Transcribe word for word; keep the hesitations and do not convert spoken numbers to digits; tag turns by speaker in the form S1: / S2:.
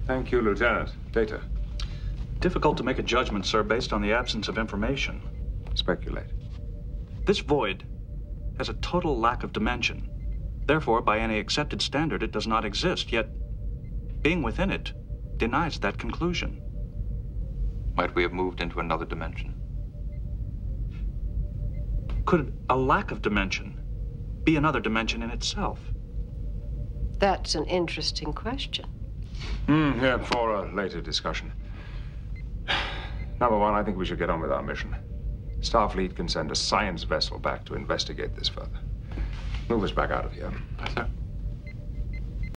S1: Thank you, Lieutenant. Data.
S2: Difficult to make a judgment, sir, based on the absence of information.
S1: Speculate.
S2: This void has a total lack of dimension. Therefore, by any accepted standard, it does not exist, yet being within it denies that conclusion.
S3: Might we have moved into another dimension?
S2: Could a lack of dimension be another dimension in itself?
S4: That's an interesting question.
S1: Hmm, yeah, for a later discussion. Number one, I think we should get on with our mission. Starfleet can send a science vessel back to investigate this further. Move us back out of here.
S3: Yes, sir.